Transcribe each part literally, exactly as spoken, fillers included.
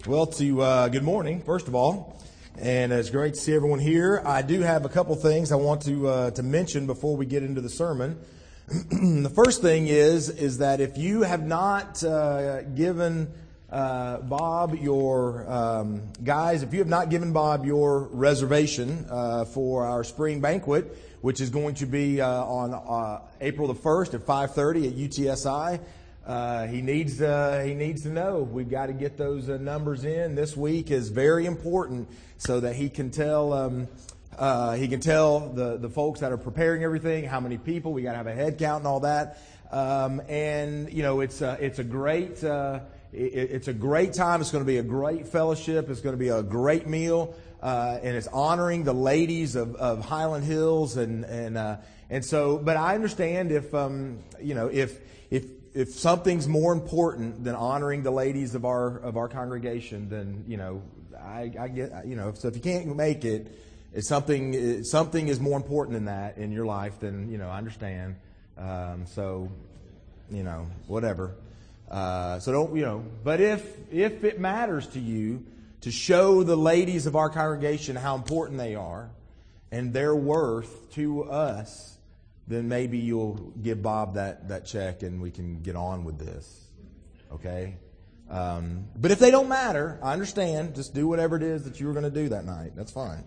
Well, to uh, good morning, first of all, and it's great to see everyone here. I do have a couple things I want to uh, to mention before we get into the sermon. The first thing is is that if you have not uh, given uh, Bob your um, guys, if you have not given Bob your reservation uh, for our spring banquet, which is going to be uh, on uh, April the first at five thirty at U T S I. Uh, he needs uh, he needs to know. We've got to get those uh, numbers in. This week is very important so that he can tell um, uh, he can tell the, the folks that are preparing everything how many people. We got to have a head count and all that. Um, and you know it's a, it's a great uh, it, it's a great time. It's going to be a great fellowship. It's going to be a great meal, uh, and it's honoring the ladies of, of Highland Hills and and uh, and so. But I understand if um, you know if if If something's more important than honoring the ladies of our of our congregation, then you know I, I get you know so if you can't make it, it's something something is more important than that in your life. Then you know I understand. Um, so you know whatever. Uh, so don't you know. But if if it matters to you to show the ladies of our congregation how important they are and their worth to us, then maybe you'll give Bob that, that check and we can get on with this. Okay? Um, but if they don't matter, I understand. Just do whatever it is that you were going to do that night. That's fine.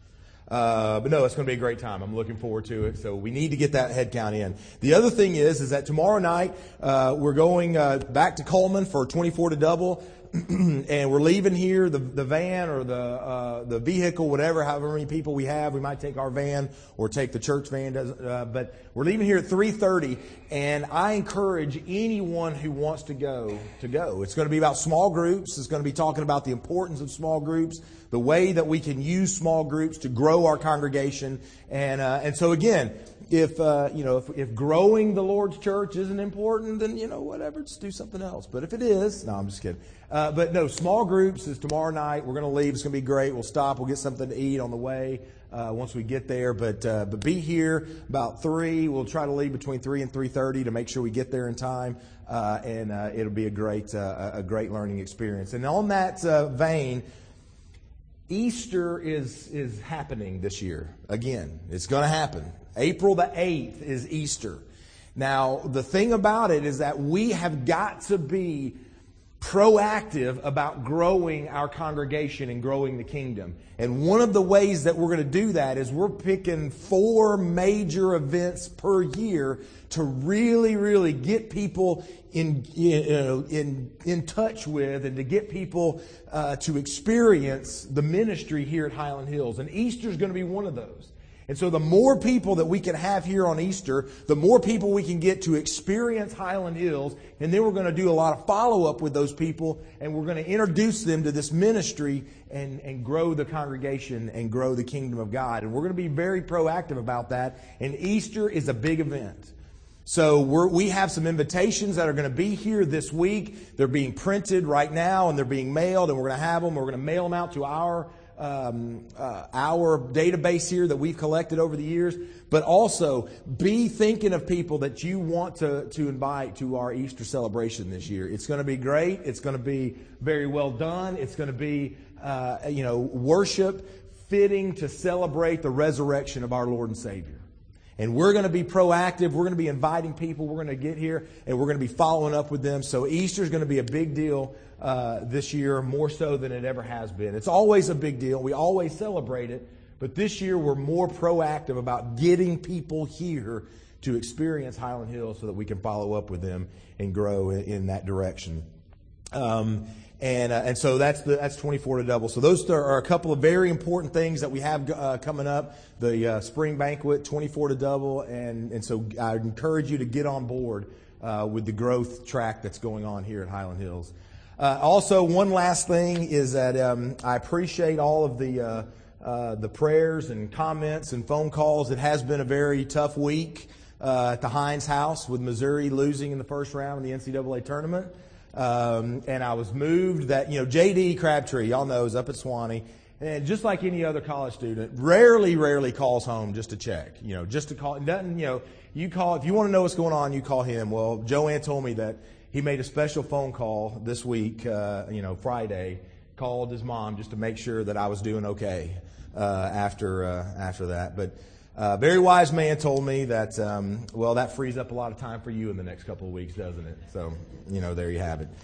Uh, but no, it's going to be a great time. I'm looking forward to it. So we need to get that head count in. The other thing is, is that tomorrow night, uh, we're going, uh, back to Coleman for twenty-four to double. And we're leaving here, the the van or the uh, the vehicle, whatever, however many people we have. We might take our van or take the church van. Does, uh, but we're leaving here at three thirty, and I encourage anyone who wants to go to go. It's going to be about small groups. It's going to be talking about the importance of small groups, the way that we can use small groups to grow our congregation. And uh, and so again, if uh, you know if, if growing the Lord's church isn't important, then you know whatever, just do something else. But if it is, no, I'm just kidding. Uh, but no, small groups is tomorrow night. We're going to leave. It's going to be great. We'll stop. We'll get something to eat on the way uh, once we get there. But uh, but be here about three. We'll try to leave between three and three thirty to make sure we get there in time. Uh, and uh, it'll be a great uh, a great learning experience. And on that uh, vein, Easter is is happening this year again. It's going to happen. April the eighth is Easter. Now the thing about it is that we have got to be proactive about growing our congregation and growing the kingdom. And one of the ways that we're going to do that is we're picking four major events per year to really, really get people in you know, in in touch with and to get people uh, to experience the ministry here at Highland Hills. And Easter is going to be one of those. And so the more people that we can have here on Easter, the more people we can get to experience Highland Hills. And then we're going to do a lot of follow-up with those people. And we're going to introduce them to this ministry and, and grow the congregation and grow the kingdom of God. And we're going to be very proactive about that. And Easter is a big event. So we're, we have some invitations that are going to be here this week. They're being printed right now and they're being mailed. And we're going to have them. We're going to mail them out to our Um, uh, our database here that we've collected over the years, but also be thinking of people that you want to, to invite to our Easter celebration this year. It's going to be great. It's going to be very well done. It's going to be, uh, you know, worship fitting to celebrate the resurrection of our Lord and Savior. And we're going to be proactive. We're going to be inviting people. We're going to get here and we're going to be following up with them. So Easter is going to be a big deal uh, this year, more so than it ever has been. It's always a big deal. We always celebrate it. But this year we're more proactive about getting people here to experience Highland Hills so that we can follow up with them and grow in, in that direction. Um, And uh, and so that's the that's twenty-four to double. So those are a couple of very important things that we have uh, coming up. The uh, spring banquet, twenty-four to double, and and so I encourage you to get on board uh, with the growth track that's going on here at Highland Hills. Uh, also, one last thing is that um, I appreciate all of the uh, uh, the prayers and comments and phone calls. It has been a very tough week uh, at the Hines house with Missouri losing in the first round of the N C double A tournament. Um, and I was moved that, you know, J D Crabtree, y'all know, is up at Swanee. And just like any other college student, rarely, rarely calls home just to check, you know, just to call. Doesn't, you know, you call, if you want to know what's going on, you call him. Well, Joanne told me that he made a special phone call this week, uh, you know, Friday, called his mom just to make sure that I was doing okay uh, after uh, after that. But a very wise man told me that, um, well, that frees up a lot of time for you in the next couple of weeks, doesn't it? So, you know, there you have it.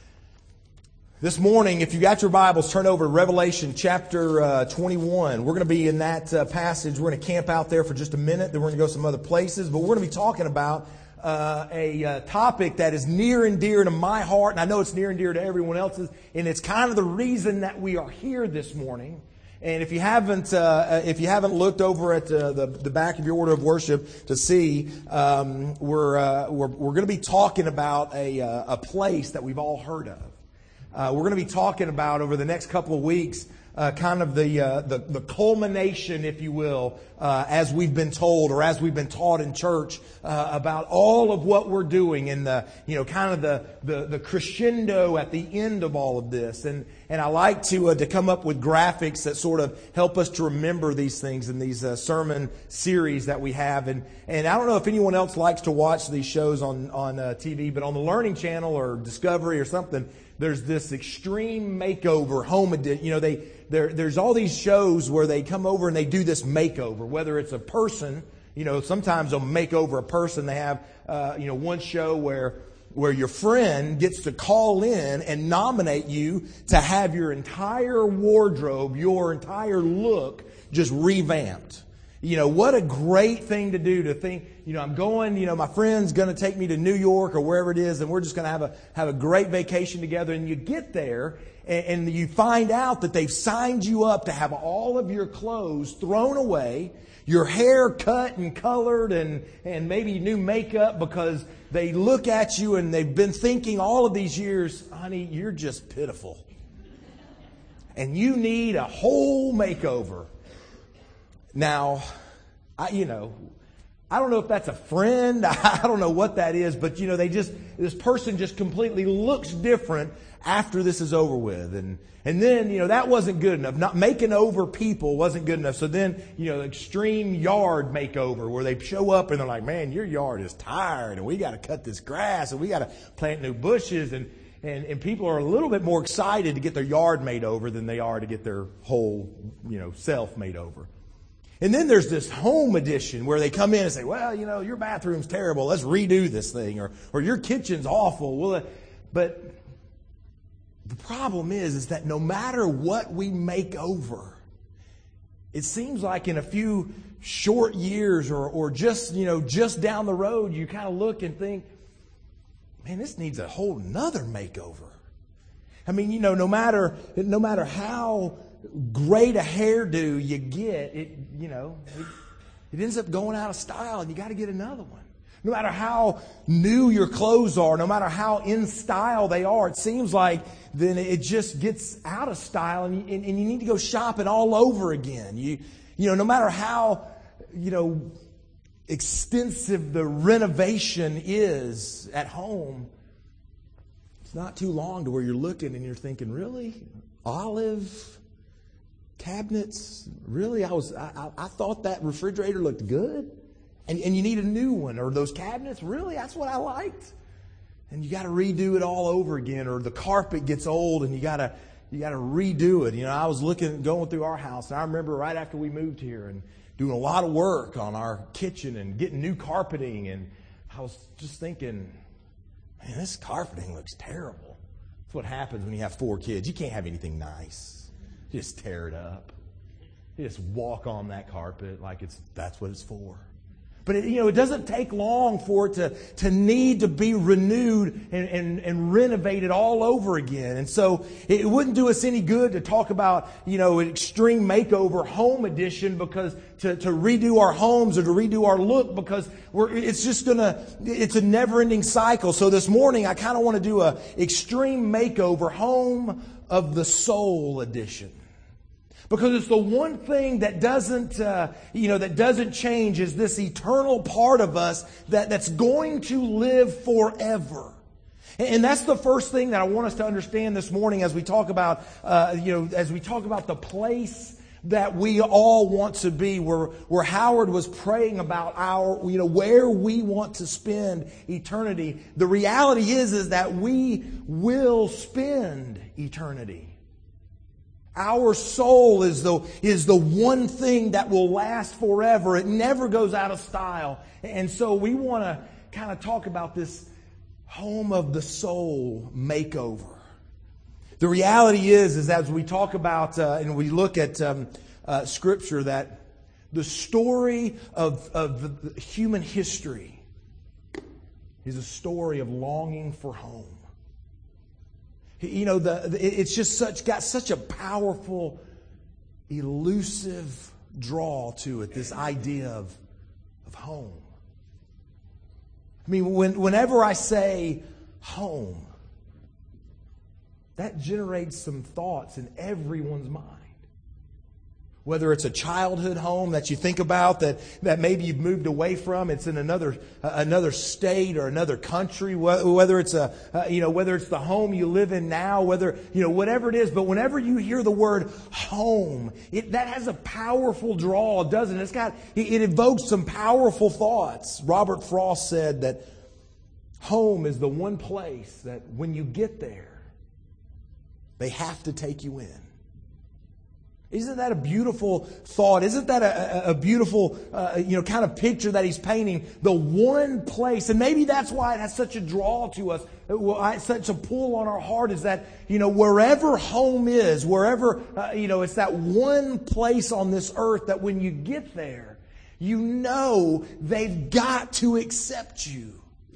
This morning, if you got your Bibles, turn over to Revelation chapter uh, twenty-one. We're going to be in that uh, passage. We're going to camp out there for just a minute. Then we're going to go some other places. But we're going to be talking about uh, a uh, topic that is near and dear to my heart. And I know it's near and dear to everyone else's. And it's kind of the reason that we are here this morning. And if you haven't, uh, if you haven't looked over at uh, the the back of your order of worship to see, um, we're uh, we're we're going to be talking about a uh, a place that we've all heard of. Uh, we're going to be talking about over the next couple of weeks, uh, kind of the, uh, the the culmination, if you will, uh, as we've been told or as we've been taught in church uh, about all of what we're doing, and the you know kind of the, the the crescendo at the end of all of this. And and I like to uh, to come up with graphics that sort of help us to remember these things in these uh, sermon series that we have. And and I don't know if anyone else likes to watch these shows on on uh, T V, but on the Learning Channel or Discovery or something, there's this Extreme Makeover Home Edition. You know, they there there's all these shows where they come over and they do this makeover, whether it's a person. You know, sometimes they'll make over a person. They have uh, you know one show where where your friend gets to call in and nominate you to have your entire wardrobe, your entire look just revamped. You know, what a great thing to do, to think, you know, I'm going, you know, my friend's going to take me to New York or wherever it is, and we're just going to have a have a great vacation together. And you get there and, and you find out that they've signed you up to have all of your clothes thrown away, your hair cut and colored, and, and maybe new makeup, because they look at you and they've been thinking all of these years, honey, you're just pitiful. And you need a whole makeover. Now, I, you know, I don't know if that's a friend. I don't know what that is, but you know, they just, this person just completely looks different after this is over with. And, and then, you know, that wasn't good enough. Not making over people wasn't good enough. So then, you know, extreme yard makeover, where they show up and they're like, man, your yard is tired and we got to cut this grass and we got to plant new bushes. And, and, and people are a little bit more excited to get their yard made over than they are to get their whole, you know, self made over. And then there's this home edition where they come in and say, well, you know, your bathroom's terrible. Let's redo this thing. Or or your kitchen's awful. Well, but the problem is, is that no matter what we make over, it seems like in a few short years or, or just, you know, just down the road, you kind of look and think, man, this needs a whole nother makeover. I mean, you know, no matter no matter how great a hairdo you get, it you know it, it ends up going out of style, and you got to get another one. No matter how new your clothes are, no matter how in style they are, it seems like then it just gets out of style, and you, and, and you need to go shopping all over again. You you know, no matter how you know extensive the renovation is at home, it's not too long to where you're looking and you're thinking, really, olive cabinets? Really? I was I, I, I thought that refrigerator looked good, and and you need a new one. Or those cabinets? Really? That's what I liked. And you got to redo it all over again. Or the carpet gets old and you got to you got to redo it. You know, I was looking going through our house, and I remember right after we moved here and doing a lot of work on our kitchen and getting new carpeting, and I was just thinking, man, this carpeting looks terrible. That's what happens when you have four kids. You can't have anything nice. You just tear it up. You just walk on that carpet like it's that's what it's for. But it, you know, it doesn't take long for it to, to need to be renewed and, and, and renovated all over again. And so it wouldn't do us any good to talk about, you know, an extreme makeover home edition, because to, to redo our homes or to redo our look, because we're it's just gonna it's a never-ending cycle. So this morning I kind of want to do a extreme makeover home of the soul edition. Because it's the one thing that doesn't, uh, you know, that doesn't change, is this eternal part of us that, that's going to live forever. And that's the first thing that I want us to understand this morning as we talk about, uh, you know, as we talk about the place that we all want to be, where, where Howard was praying about our, you know, where we want to spend eternity. The reality is, is that we will spend eternity. Our soul is the, is the one thing that will last forever. It never goes out of style. And so we want to kind of talk about this home of the soul makeover. The reality is, is as we talk about uh, and we look at um, uh, Scripture, that the story of, of the human history is a story of longing for home. You know, the, it's just such got such a powerful, elusive draw to it, this idea of, of home. I mean, when, whenever I say home, that generates some thoughts in everyone's mind. Whether it's a childhood home that you think about that, that maybe you've moved away from, it's in another uh, another state or another country. Whether it's a uh, you know whether it's the home you live in now, whether you know whatever it is. But whenever you hear the word home, it that has a powerful draw, doesn't it? It's got it, it evokes some powerful thoughts. Robert Frost said that home is the one place that when you get there, they have to take you in. Isn't that a beautiful thought? Isn't that a, a, a beautiful, uh, you know, kind of picture that he's painting? The one place, and maybe that's why it has such a draw to us, such a pull on our heart, is that, you know, wherever home is, wherever, uh, you know, it's that one place on this earth that when you get there, you know they've got to accept you.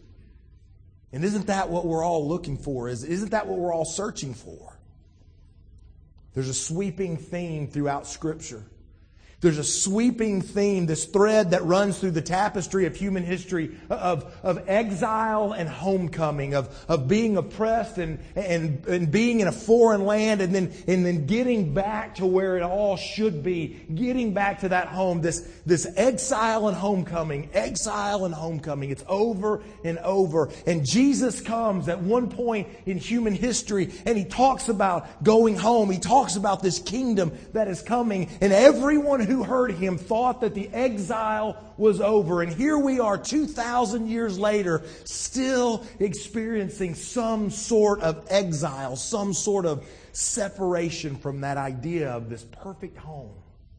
And isn't that what we're all looking for? Is, isn't that what we're all searching for? There's a sweeping theme throughout Scripture. There's a sweeping theme, this thread that runs through the tapestry of human history of, of exile and homecoming, of, of being oppressed and, and, and being in a foreign land and then, and then getting back to where it all should be, getting back to that home, this, this exile and homecoming, exile and homecoming. It's over and over. And Jesus comes at one point in human history and He talks about going home. He talks about this kingdom that is coming, and everyone who heard Him thought that the exile was over. And here we are two thousand years later, still experiencing some sort of exile, some sort of separation from that idea of this perfect home.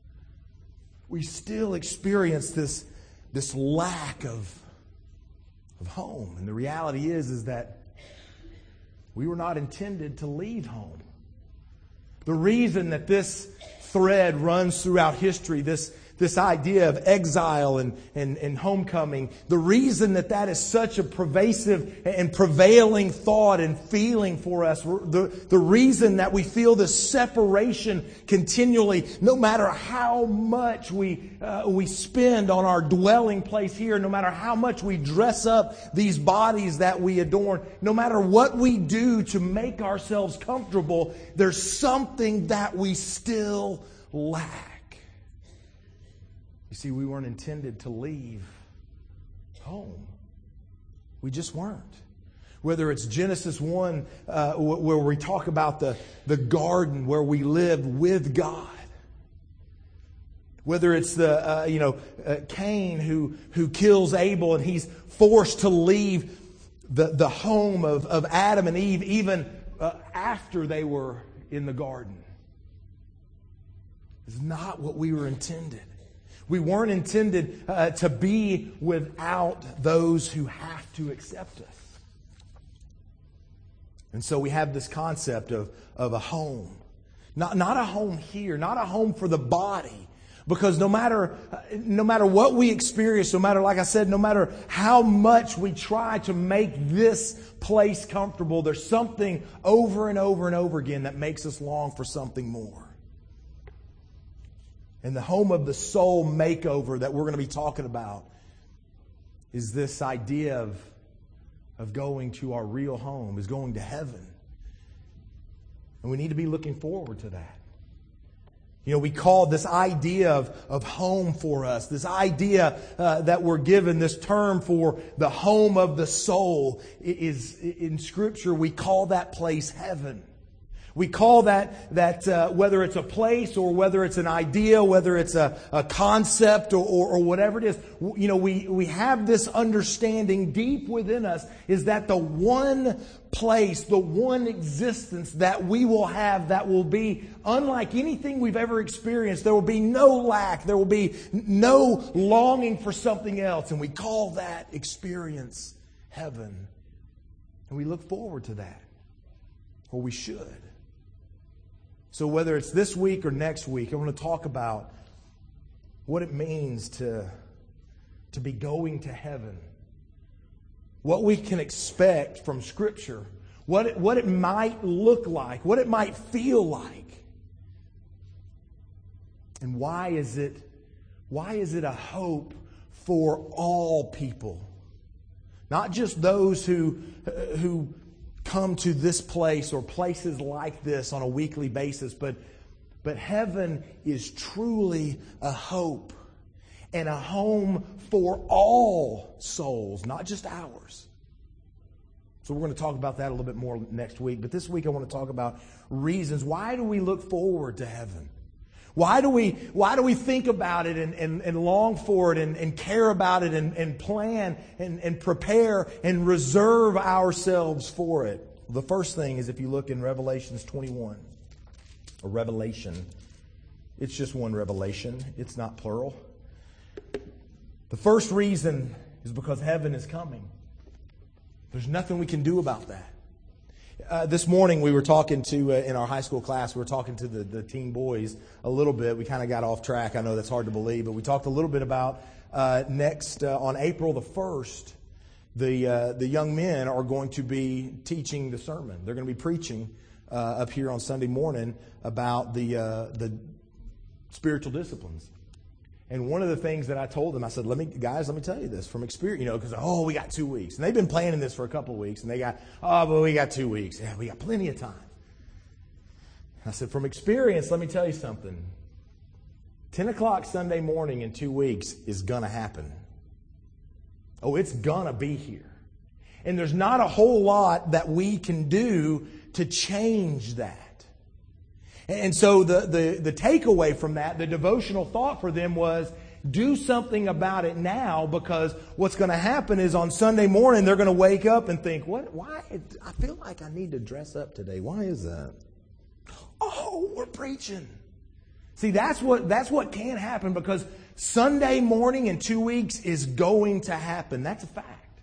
We still experience this, this lack of, of home. And the reality is, is that we were not intended to leave home. The reason that this thread runs throughout history, this, this idea of exile and, and, and homecoming, the reason that that is such a pervasive and prevailing thought and feeling for us, the, the reason that we feel this separation continually, no matter how much we, uh, we spend on our dwelling place here, no matter how much we dress up these bodies that we adorn, no matter what we do to make ourselves comfortable, there's something that we still lack. You see, we weren't intended to leave home. We just weren't. Whether it's Genesis one, uh, where we talk about the, the garden where we lived with God. Whether it's the, uh, you know, uh, Cain who, who kills Abel and he's forced to leave the, the home of, of Adam and Eve even uh, after they were in the garden. It's not what we were intended. We weren't intended uh, to be without those who have to accept us. And so we have this concept of, of a home. Not, not a home here, not a home for the body. Because no matter, uh, no matter what we experience, no matter, like I said, no matter how much we try to make this place comfortable, there's something over and over and over again that makes us long for something more. And the home of the soul makeover that we're going to be talking about is this idea of, of going to our real home, is going to heaven. And we need to be looking forward to that. You know, we call this idea of, of home for us, this idea uh, that we're given, this term for the home of the soul, is in Scripture, we call that place heaven. We call that, that uh, whether it's a place or whether it's an idea, whether it's a, a concept or, or, or whatever it is, you know, we, we have this understanding deep within us is that the one place, the one existence that we will have that will be unlike anything we've ever experienced. There will be no lack. There will be no longing for something else. And we call that experience heaven. And we look forward to that. Or we should. So whether it's this week or next week, I want to talk about what it means to, to be going to heaven. What we can expect from Scripture. What it, what it might look like. What it might feel like. And why is it, why is it a hope for all people? Not just those who, who come to this place or places like this on a weekly basis, but, but heaven is truly a hope and a home for all souls, not just ours. So we're going to talk about that a little bit more next week. But this week I want to talk about reasons. Why do we look forward to heaven? Why do we, why do we think about it and, and, and long for it and, and care about it and, and plan and, and prepare and reserve ourselves for it? The first thing is if you look in Revelations twenty-one, or Revelation, it's just one revelation. It's not plural. The first reason is because heaven is coming. There's nothing we can do about that. Uh, this morning we were talking to, uh, in our high school class, we were talking to the, the teen boys a little bit. We kind of got off track. I know that's hard to believe, but we talked a little bit about uh, next, uh, on April the first, the uh, the young men are going to be teaching the sermon. They're going to be preaching uh, up here on Sunday morning about the uh, the spiritual disciplines. And one of the things that I told them, I said, "Let me, guys, let me tell you this from experience, you know, because oh, we got two weeks, and they've been planning this for a couple of weeks, and they got, oh, but we got two weeks, yeah, we got plenty of time." I said, from experience, let me tell you something. Ten o'clock Sunday morning in two weeks is gonna happen. Oh, it's gonna be here, and there's not a whole lot that we can do to change that. And so the, the, the takeaway from that, the devotional thought for them was, do something about it now, because what's going to happen is on Sunday morning, they're going to wake up and think, "What? Why? I feel like I need to dress up today. Why is that? Oh, we're preaching." See, that's what, that's what can happen, because Sunday morning in two weeks is going to happen. That's a fact.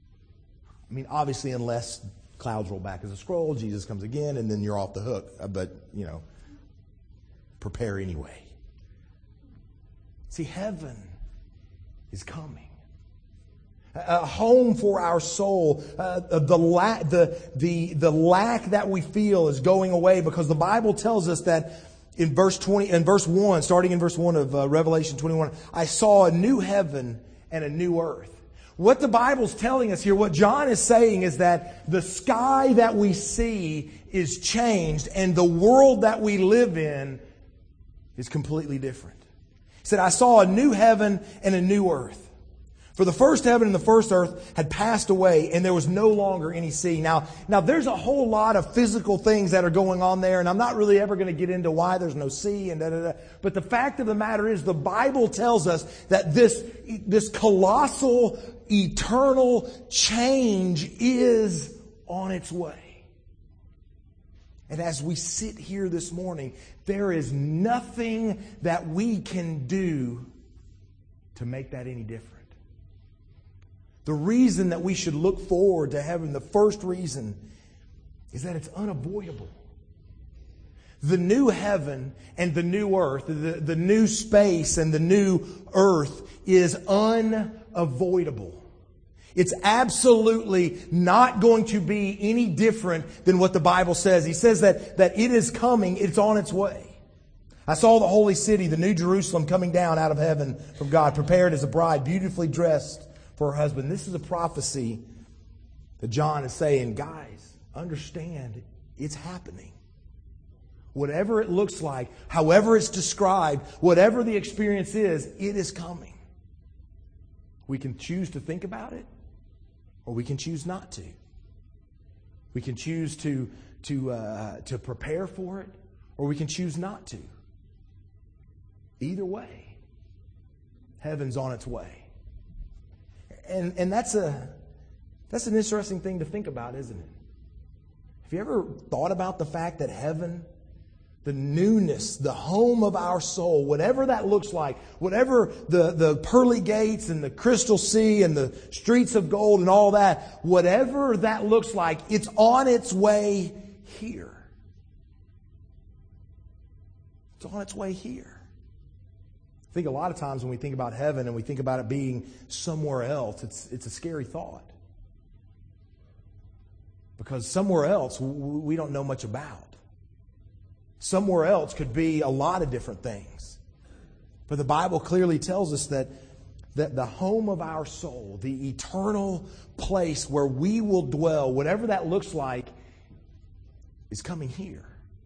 I mean, obviously, unless clouds roll back as a scroll, Jesus comes again, and then you're off the hook. But, you know, prepare anyway. See, heaven is coming. A home for our soul. Uh, the, la- the, the, the lack that we feel is going away, because the Bible tells us that in verse twenty, in verse one, starting in verse one of uh, Revelation twenty-one, I saw a new heaven and a new earth. What the Bible's telling us here, what John is saying, is that the sky that we see is changed, and the world that we live in is completely different. He said, I saw a new heaven and a new earth. For the first heaven and the first earth had passed away, and there was no longer any sea. Now, now there's a whole lot of physical things that are going on there, and I'm not really ever going to get into why there's no sea and da da da. But the fact of the matter is, the Bible tells us that this, this colossal, eternal change is on its way. And as we sit here this morning, there is nothing that we can do to make that any different. The reason that we should look forward to heaven, the first reason, is that it's unavoidable. The new heaven and the new earth, the, the new space and the new earth is unavoidable. It's absolutely not going to be any different than what the Bible says. He says that, that it is coming, it's on its way. I saw the holy city, the new Jerusalem, coming down out of heaven from God, prepared as a bride, beautifully dressed for her husband. This is a prophecy that John is saying, guys, understand, it's happening. Whatever it looks like, however it's described, whatever the experience is, it is coming. We can choose to think about it, or we can choose not to. We can choose to, to, uh, to prepare for it, or we can choose not to. Either way, heaven's on its way. And, and that's, a, that's an interesting thing to think about, isn't it? Have you ever thought about the fact that heaven, the newness, the home of our soul, whatever that looks like, whatever the, the pearly gates and the crystal sea and the streets of gold and all that, whatever that looks like, it's on its way here. It's on its way here. I think a lot of times when we think about heaven and we think about it being somewhere else, it's, it's a scary thought. Because somewhere else we don't know much about. Somewhere else could be a lot of different things. But the Bible clearly tells us that, that the home of our soul, the eternal place where we will dwell, whatever that looks like, is coming here.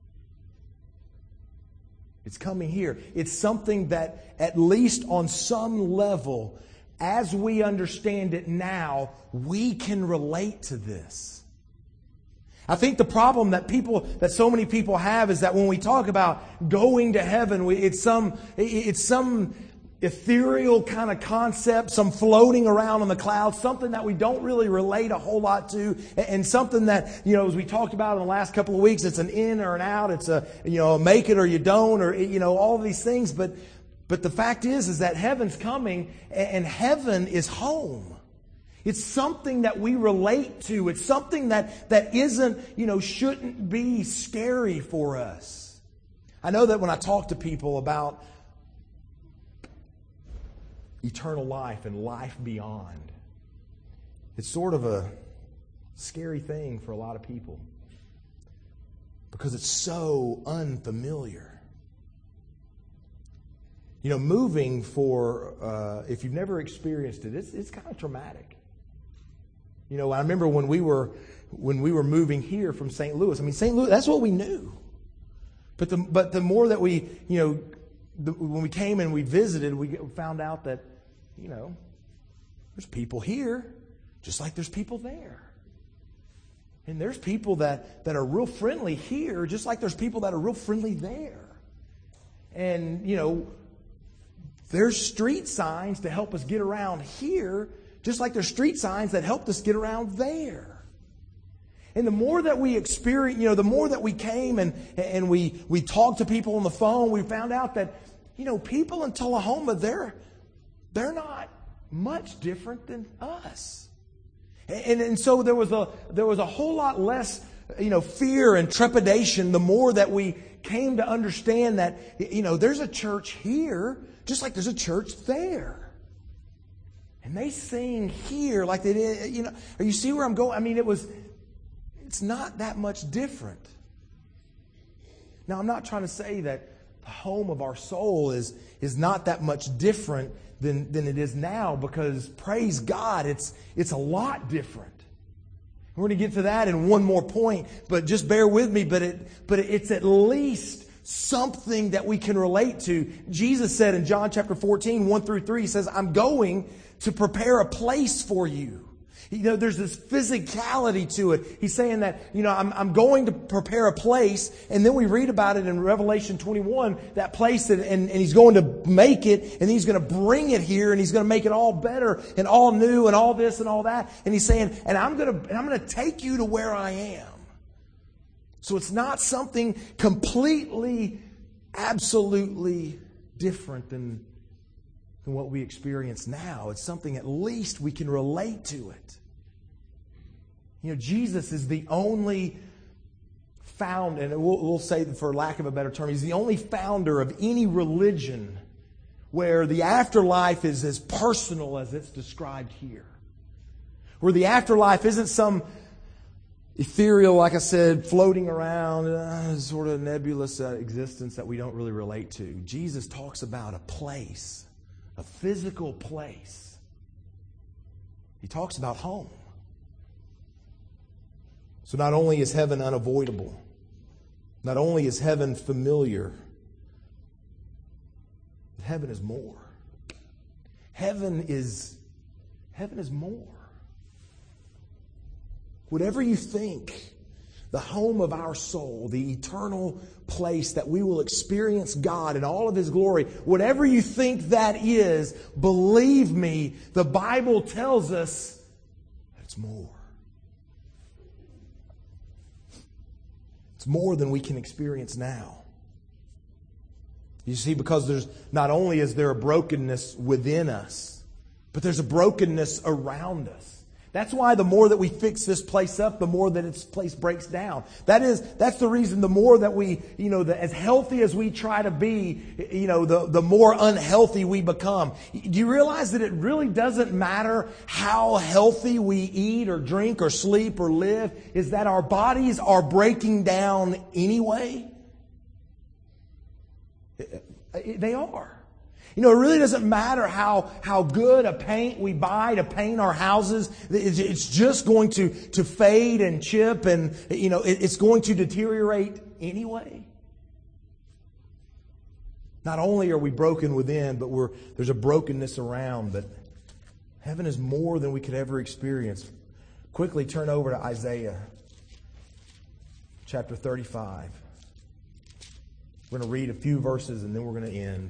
It's coming here. It's something that, at least on some level, as we understand it now, we can relate to this. I think the problem that people, that so many people have is that when we talk about going to heaven, we, it's some, it's some ethereal kind of concept, some floating around on the clouds, something that we don't really relate a whole lot to, and something that, you know, as we talked about in the last couple of weeks, it's an in or an out, it's a, you know, make it or you don't, or, you know, all of these things. But, but the fact is, is that heaven's coming, and heaven is home. It's something that we relate to. It's something that, that isn't, you know, shouldn't be scary for us. I know that when I talk to people about eternal life and life beyond, it's sort of a scary thing for a lot of people because it's so unfamiliar. You know, moving for, uh, if you've never experienced it, it's, it's kind of traumatic. You know, I remember when we were when we were moving here from Saint Louis. I mean, Saint Louis, that's what we knew. But the but the more that we, you know, the, when we came and we visited, we found out that, you know, there's people here just like there's people there. And there's people that, that are real friendly here just like there's people that are real friendly there. And, you know, there's street signs to help us get around here just like there's street signs that helped us get around there. And the more that we experience, you know, the more that we came and, and we, we talked to people on the phone, we found out that, you know, people in Tullahoma, they're, they're not much different than us. And, and so there was a, there was a whole lot less, you know, fear and trepidation the more that we came to understand that, you know, there's a church here just like there's a church there. And they sing here like they did, you know, or you see where I'm going? I mean, it was, it's not that much different. Now, I'm not trying to say that the home of our soul is, is not that much different than, than it is now, because praise God, it's, it's a lot different. We're going to get to that in one more point, but just bear with me, but it, but it's at least something that we can relate to. Jesus said in John chapter fourteen, one through three, He says, I'm going to prepare a place for you. You know, there's this physicality to it. He's saying that, you know, I'm, I'm going to prepare a place. And then we read about it in Revelation twenty-one, that place, that, and, and He's going to make it, and He's going to bring it here, and He's going to make it all better and all new and all this and all that. And He's saying, and I'm going to, and I'm going to take you to where I am. So it's not something completely, absolutely different than than what we experience now. It's something at least we can relate to it. You know, Jesus is the only found, and we'll, we'll say, for lack of a better term, He's the only founder of any religion where the afterlife is as personal as it's described here. Where the afterlife isn't some ethereal, like I said, floating around, uh, sort of nebulous uh, existence that we don't really relate to. Jesus talks about a place. A physical place. He talks about home. So not only is heaven unavoidable, not only is heaven familiar, but heaven is more. Heaven is, heaven is more. Whatever you think the home of our soul, the eternal place that we will experience God in all of His glory, whatever you think that is, believe me, the Bible tells us that it's more. It's more than we can experience now. You see, because there's not only is there a brokenness within us, but there's a brokenness around us. That's why the more that we fix this place up, the more that its place breaks down. That is, that's the reason the more that we, you know, the, as healthy as we try to be, you know, the, the more unhealthy we become. Do you realize that it really doesn't matter how healthy we eat or drink or sleep or live, is that our bodies are breaking down anyway? They are. You know, it really doesn't matter how, how good a paint we buy to paint our houses. It's just going to, to fade and chip and, you know, it's going to deteriorate anyway. Not only are we broken within, but we're, there's a brokenness around. But heaven is more than we could ever experience. Quickly turn over to Isaiah chapter thirty-five. We're going to read a few verses and then we're going to end.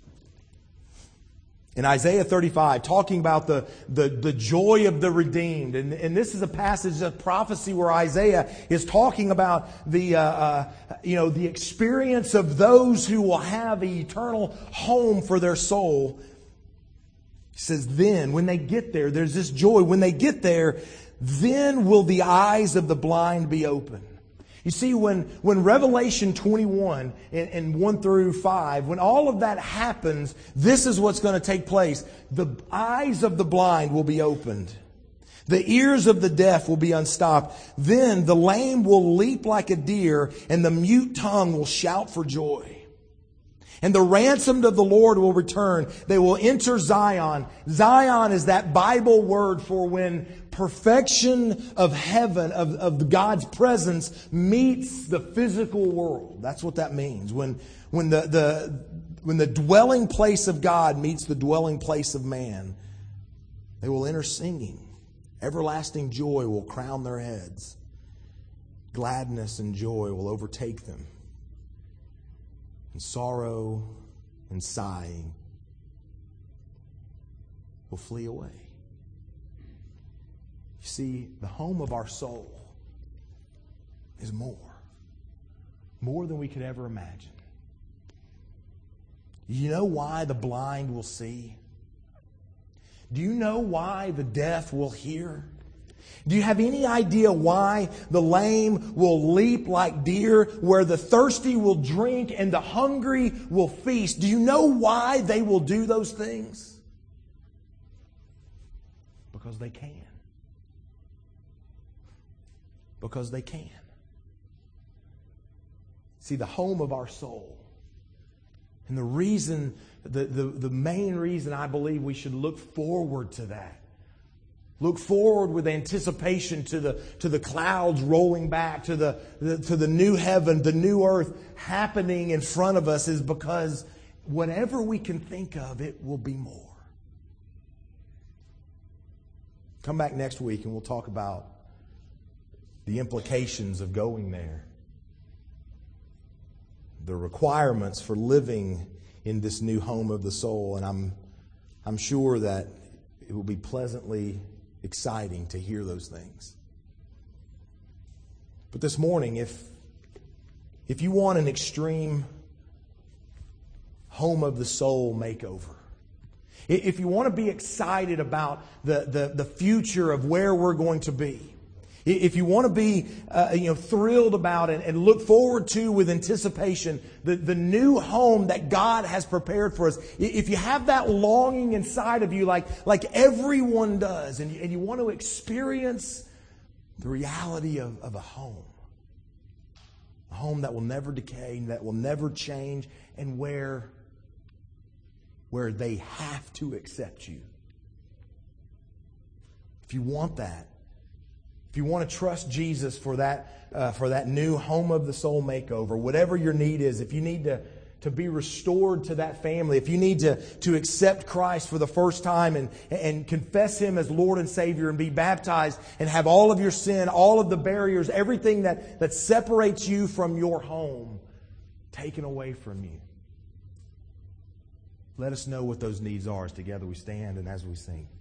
In Isaiah thirty-five, talking about the, the, the joy of the redeemed. And, and this is a passage of prophecy where Isaiah is talking about the, uh, uh, you know, the experience of those who will have the eternal home for their soul. He says, then, when they get there, there's this joy. When they get there, then will the eyes of the blind be opened. You see, when, when Revelation twenty-one and, and one through five, when all of that happens, this is what's going to take place. The eyes of the blind will be opened. The ears of the deaf will be unstopped. Then the lame will leap like a deer, and the mute tongue will shout for joy. And the ransomed of the Lord will return. They will enter Zion. Zion is that Bible word for when perfection of heaven, of, of God's presence, meets the physical world. That's what that means. When, when, the, the, when the dwelling place of God meets the dwelling place of man, they will enter singing. Everlasting joy will crown their heads. Gladness and joy will overtake them. And sorrow and sighing will flee away. You see, the home of our soul is more. More than we could ever imagine. You know why the blind will see? Do you know why the deaf will hear? Do you have any idea why the lame will leap like deer, where the thirsty will drink and the hungry will feast? Do you know why they will do those things? Because they can. Because they can. See, the home of our soul. And the reason, the, the, the main reason I believe we should look forward to that. Look forward with anticipation to the, to the clouds rolling back, to the, the, to the new heaven, the new earth happening in front of us, is because whatever we can think of, it will be more. Come back next week and we'll talk about the implications of going there. The requirements for living in this new home of the soul. And I'm, I'm sure that it will be pleasantly exciting to hear those things. But this morning, if, if you want an extreme home of the soul makeover, if you want to be excited about the, the, the future of where we're going to be, if you want to be uh, you know, thrilled about it and look forward to with anticipation the, the new home that God has prepared for us, if you have that longing inside of you like, like everyone does, and you, and you want to experience the reality of, of a home, a home that will never decay, that will never change, and where, where they have to accept you. If you want that, if you want to trust Jesus for that, uh, for that new home of the soul makeover, whatever your need is, if you need to, to be restored to that family, if you need to, to accept Christ for the first time and, and confess Him as Lord and Savior and be baptized and have all of your sin, all of the barriers, everything that, that separates you from your home taken away from you, let us know what those needs are as together we stand and as we sing.